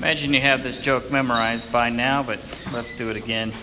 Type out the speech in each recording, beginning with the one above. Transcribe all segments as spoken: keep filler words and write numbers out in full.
Imagine you have this joke memorized by now, but let's do it again.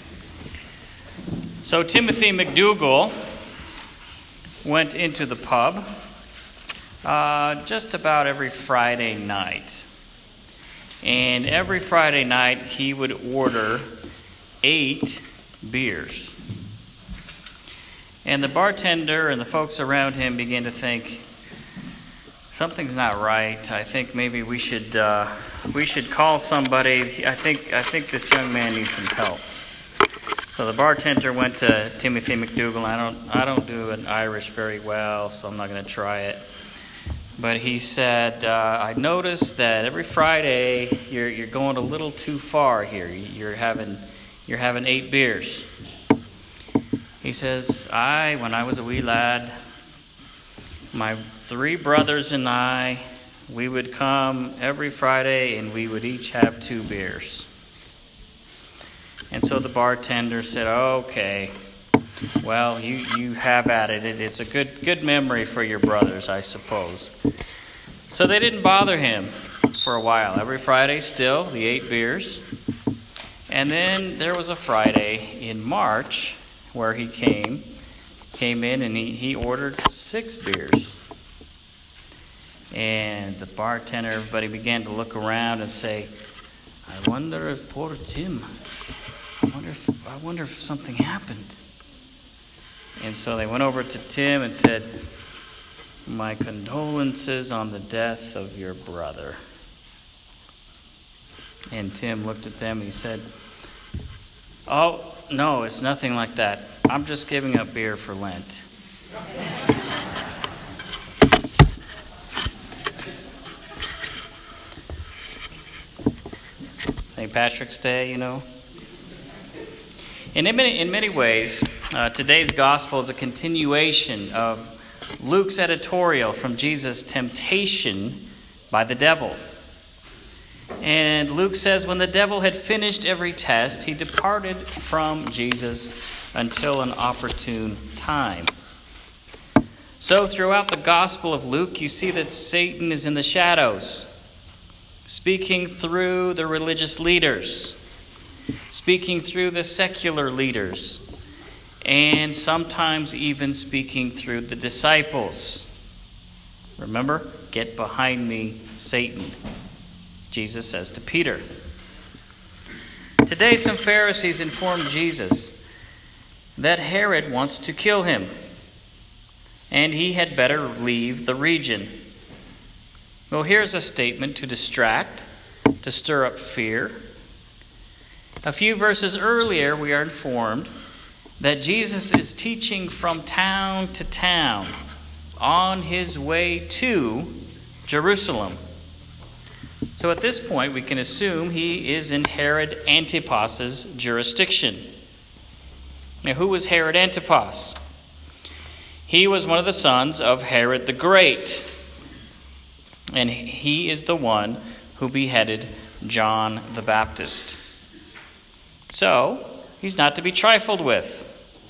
So Timothy McDougal went into the pub uh, just about every Friday night. And every Friday night he would order eight beers. And the bartender and the folks around him began to think, something's not right. I think maybe we should uh, we should call somebody. I think I think this young man needs some help. So the bartender went to Timothy McDougal. I don't I don't do an Irish very well, so I'm not going to try it. But he said, uh, I noticed that every Friday you're you're going a little too far here. You're having you're having eight beers. He says, I when I was a wee lad, my three brothers and I, we would come every Friday and we would each have two beers. And so the bartender said, okay, well, you, you have at it. It's a good good memory for your brothers, I suppose. So they didn't bother him for a while. Every Friday still, the eight beers. And then there was a Friday in March where he came, came in and he, he ordered six beers. And the bartender, everybody began to look around and say, I wonder if poor Tim, I wonder if, I wonder if something happened. And so they went over to Tim and said, my condolences on the death of your brother. And Tim looked at them and he said, oh, no, it's nothing like that. I'm just giving up beer for Lent. Saint Patrick's Day, you know. And in many, in many ways, uh, today's gospel is a continuation of Luke's editorial from Jesus' temptation by the devil. And Luke says, when the devil had finished every test, he departed from Jesus until an opportune time. So throughout the Gospel of Luke, you see that Satan is in the shadows, speaking through the religious leaders, speaking through the secular leaders, and sometimes even speaking through the disciples. Remember, get behind me, Satan, Jesus says to Peter. Today, some Pharisees informed Jesus that Herod wants to kill him, and he had better leave the region. Well, here's a statement to distract, to stir up fear. A few verses earlier, we are informed that Jesus is teaching from town to town on his way to Jerusalem. So at this point, we can assume he is in Herod Antipas's jurisdiction. Now, who was Herod Antipas? He was one of the sons of Herod the Great. And he is the one who beheaded John the Baptist. So, he's not to be trifled with.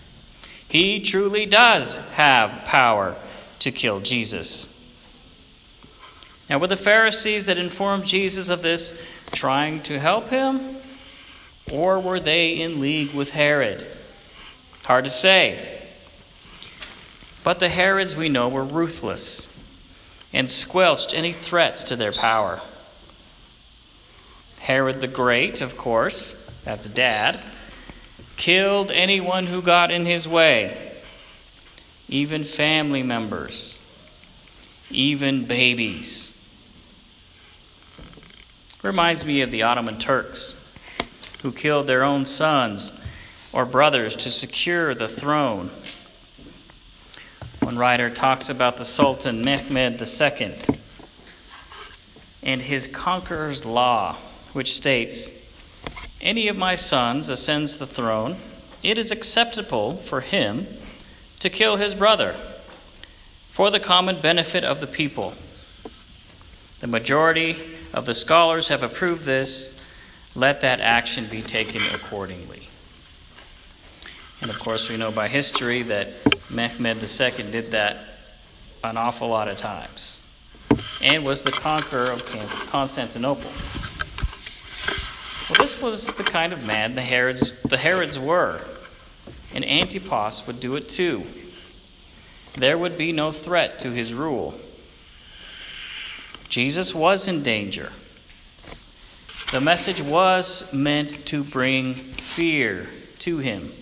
He truly does have power to kill Jesus. Now, were the Pharisees that informed Jesus of this trying to help him? Or were they in league with Herod? Hard to say. But the Herods, we know, were ruthless and squelched any threats to their power. Herod the Great, of course, that's Dad, killed anyone who got in his way, even family members, even babies. Reminds me of the Ottoman Turks, who killed their own sons or brothers to secure the throne. One writer talks about the Sultan Mehmed the Second and his conqueror's law, which states, any of my sons ascends the throne, it is acceptable for him to kill his brother for the common benefit of the people. The majority of the scholars have approved this. Let that action be taken accordingly. And of course, we know by history that Mehmed the Second did that an awful lot of times and was the conqueror of Constantinople. Well, this was the kind of man the Herods, the Herods were, and Antipas would do it too. There would be no threat to his rule. Jesus was in danger. The message was meant to bring fear to him.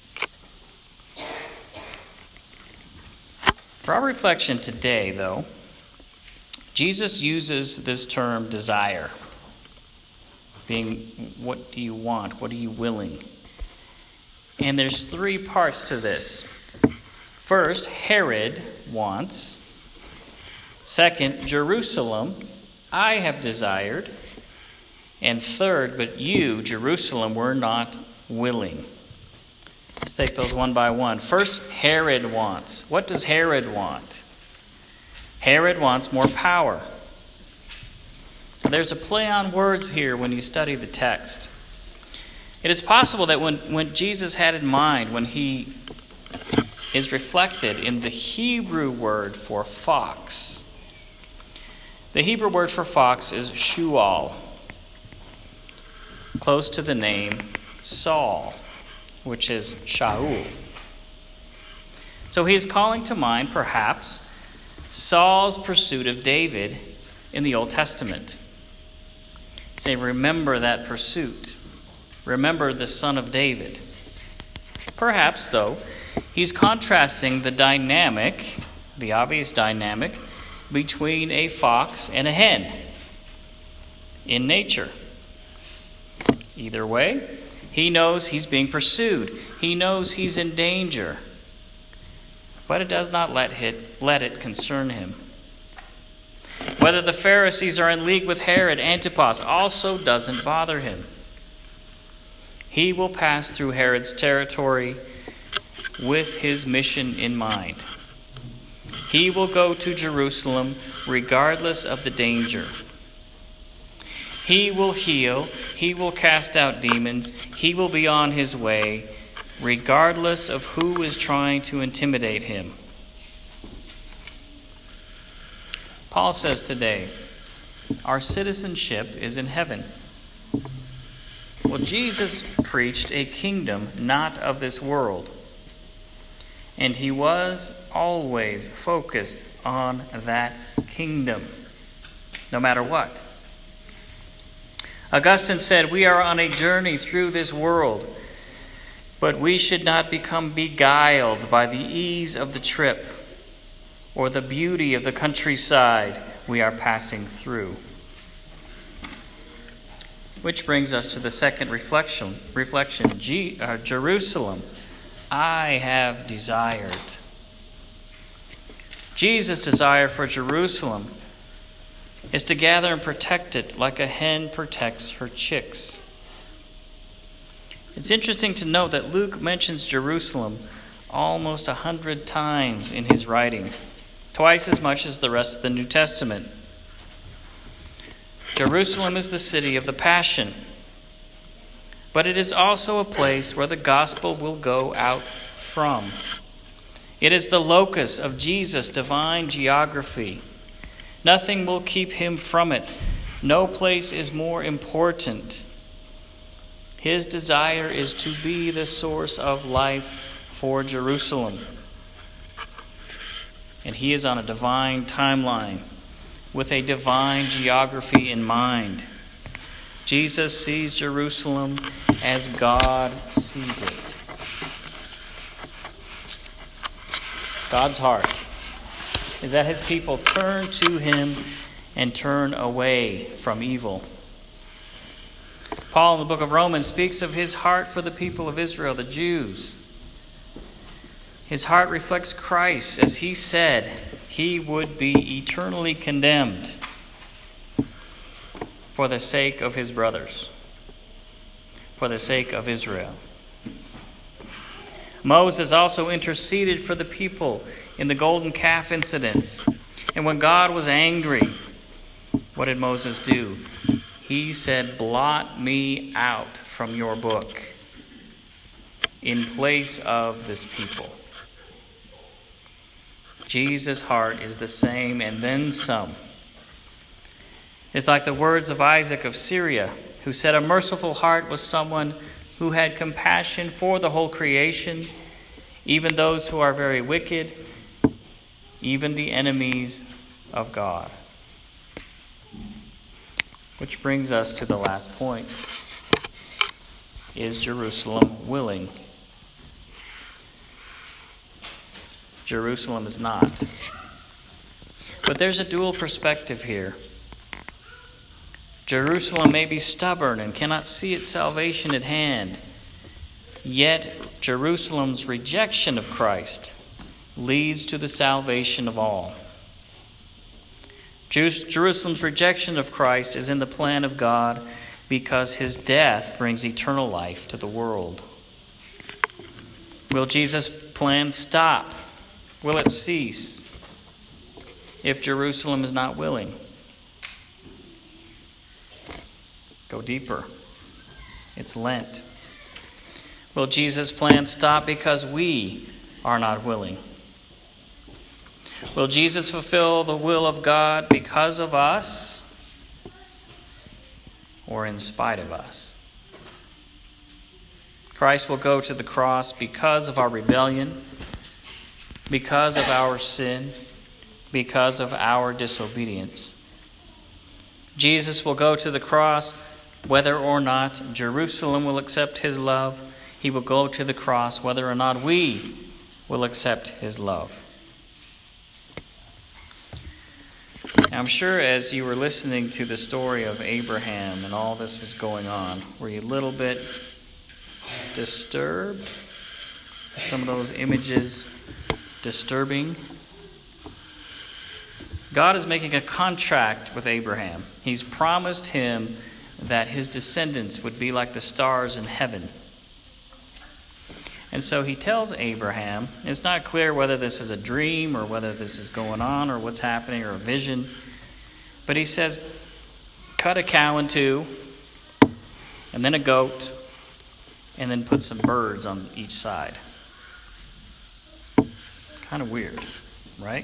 For our reflection today, though, Jesus uses this term desire, being what do you want? What are you willing? And there's three parts to this. First, Herod wants. Second, Jerusalem, I have desired. And third, but you, Jerusalem, were not willing. Let's take those one by one. First, Herod wants. What does Herod want? Herod wants more power. Now, there's a play on words here when you study the text. It is possible that when, when Jesus had in mind, when he is reflected in the Hebrew word for fox. The Hebrew word for fox is shual, close to the name Saul, which is Shaul. So he is calling to mind, perhaps, Saul's pursuit of David in the Old Testament. Say, remember that pursuit. Remember the son of David. Perhaps, though, he's contrasting the dynamic, the obvious dynamic, between a fox and a hen in nature. Either way, he knows he's being pursued. He knows he's in danger. But it does not let it, let it concern him. Whether the Pharisees are in league with Herod Antipas also doesn't bother him. He will pass through Herod's territory with his mission in mind. He will go to Jerusalem regardless of the danger. He will heal. He will cast out demons. He will be on his way regardless of who is trying to intimidate him. Paul says today, our citizenship is in heaven. Well, Jesus preached a kingdom not of this world. And he was always focused on that kingdom, no matter what. Augustine said, we are on a journey through this world, but we should not become beguiled by the ease of the trip or the beauty of the countryside we are passing through. Which brings us to the second reflection. Reflection, G- uh, Jerusalem, I have desired. Jesus' desire for Jerusalem is to gather and protect it like a hen protects her chicks. It's interesting to note that Luke mentions Jerusalem almost a hundred times in his writing, twice as much as the rest of the New Testament. Jerusalem is the city of the Passion, but it is also a place where the gospel will go out from. It is the locus of Jesus' divine geography. Nothing will keep him from it. No place is more important. His desire is to be the source of life for Jerusalem. And he is on a divine timeline with a divine geography in mind. Jesus sees Jerusalem as God sees it. God's heart is that his people turn to him and turn away from evil. Paul in the book of Romans speaks of his heart for the people of Israel, the Jews. His heart reflects Christ, as he said he would be eternally condemned for the sake of his brothers, for the sake of Israel. Moses also interceded for the people in the golden calf incident. And when God was angry, what did Moses do? He said, blot me out from your book in place of this people. Jesus' heart is the same and then some. It's like the words of Isaac of Syria who said a merciful heart was someone who had compassion for the whole creation, even those who are very wicked, even the enemies of God. Which brings us to the last point. Is Jerusalem willing? Jerusalem is not. But there's a dual perspective here. Jerusalem may be stubborn and cannot see its salvation at hand. Yet Jerusalem's rejection of Christ leads to the salvation of all. Jerusalem's rejection of Christ is in the plan of God because his death brings eternal life to the world. Will Jesus' plan stop? Will it cease if Jerusalem is not willing? Go deeper. It's Lent. Will Jesus' plan stop because we are not willing? Will Jesus fulfill the will of God because of us or in spite of us? Christ will go to the cross because of our rebellion, because of our sin, because of our disobedience. Jesus will go to the cross whether or not Jerusalem will accept his love. He will go to the cross whether or not we will accept his love. I'm sure as you were listening to the story of Abraham and all this was going on, were you a little bit disturbed? Some of those images disturbing? God is making a contract with Abraham. He's promised him that his descendants would be like the stars in heaven. And so he tells Abraham, it's not clear whether this is a dream or whether this is going on or what's happening or a vision, but he says, cut a cow in two, and then a goat, and then put some birds on each side. Kind of weird, right?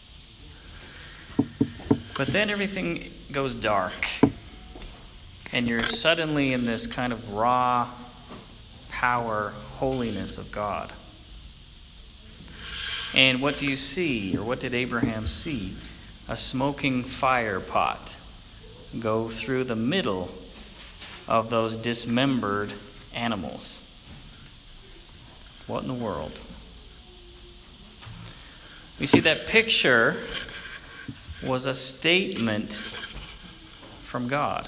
But then everything goes dark, and you're suddenly in this kind of raw power, holiness of God. And what do you see, or what did Abraham see? A smoking fire pot go through the middle of those dismembered animals. What in the world? You see, that picture was a statement from God.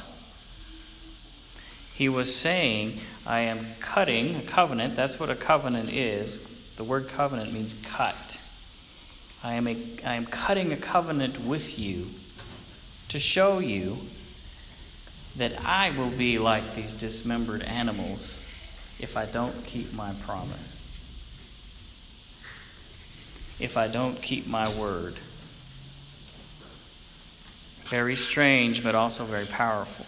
He was saying, I am cutting a covenant. That's what a covenant is. The word covenant means cut. I am a, I am cutting a covenant with you to show you that I will be like these dismembered animals if I don't keep my promise. If I don't keep my word. Very strange, but also very powerful.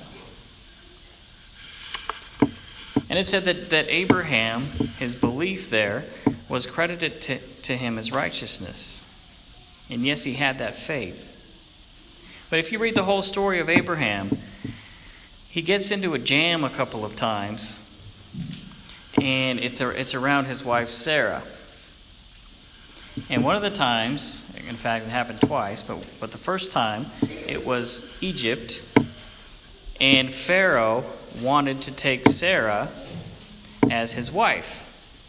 And it said that, that Abraham, his belief there, was credited to, to him as righteousness. And yes, he had that faith. But if you read the whole story of Abraham, he gets into a jam a couple of times. And it's a, it's around his wife Sarah. And one of the times, in fact it happened twice, but, but the first time it was Egypt. And Pharaoh wanted to take Sarah as his wife.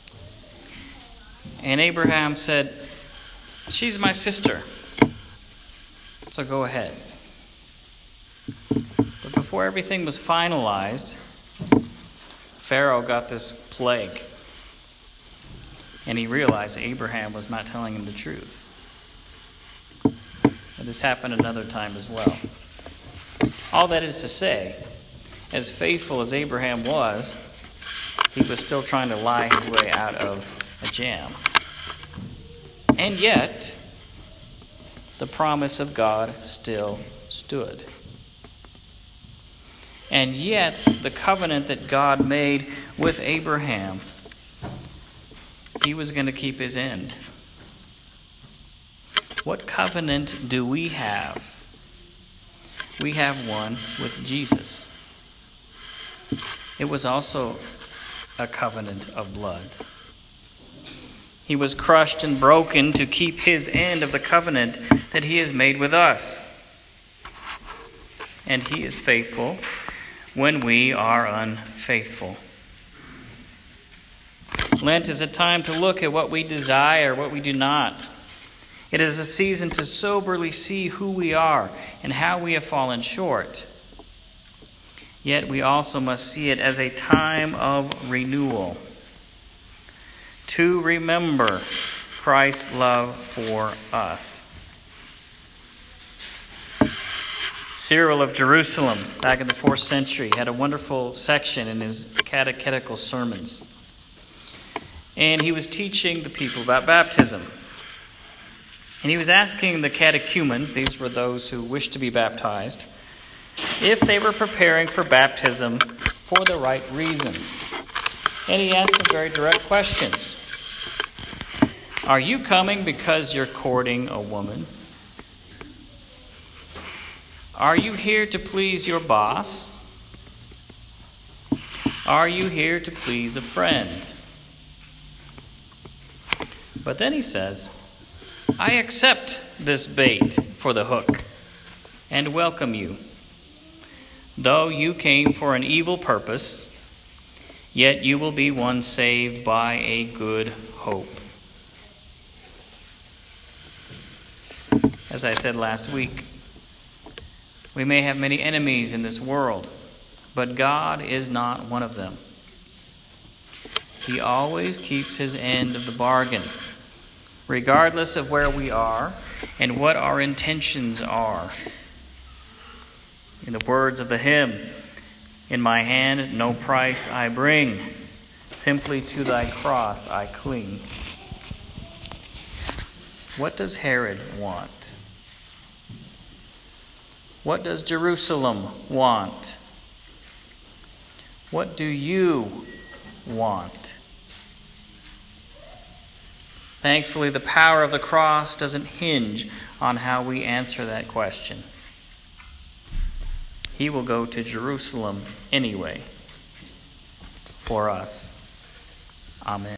And Abraham said, she's my sister, so go ahead. But before everything was finalized, Pharaoh got this plague. And he realized Abraham was not telling him the truth. And this happened another time as well. All that is to say, as faithful as Abraham was, he was still trying to lie his way out of a jam. And yet, the promise of God still stood. And yet, the covenant that God made with Abraham, he was going to keep his end. What covenant do we have? We have one with Jesus. it was also a covenant of blood. He was crushed and broken to keep his end of the covenant that he has made with us. And he is faithful when we are unfaithful. Lent is a time to look at what we desire, what we do not. It is a season to soberly see who we are and how we have fallen short. Yet we also must see it as a time of renewal, to remember Christ's love for us. Cyril of Jerusalem, back in the fourth century, had a wonderful section in his catechetical sermons. And he was teaching the people about baptism. And he was asking the catechumens, these were those who wished to be baptized, if they were preparing for baptism for the right reasons. And he asked some very direct questions. Are you coming because you're courting a woman? Are you here to please your boss? Are you here to please a friend? But then he says, I accept this bait for the hook and welcome you. Though you came for an evil purpose, yet you will be one saved by a good hope. As I said last week, we may have many enemies in this world, but God is not one of them. He always keeps his end of the bargain, regardless of where we are and what our intentions are. In the words of the hymn, in my hand no price I bring, simply to thy cross I cling. What does Herod want? What does Jerusalem want? What do you want? Thankfully, the power of the cross doesn't hinge on how we answer that question. He will go to Jerusalem anyway for us. Amen.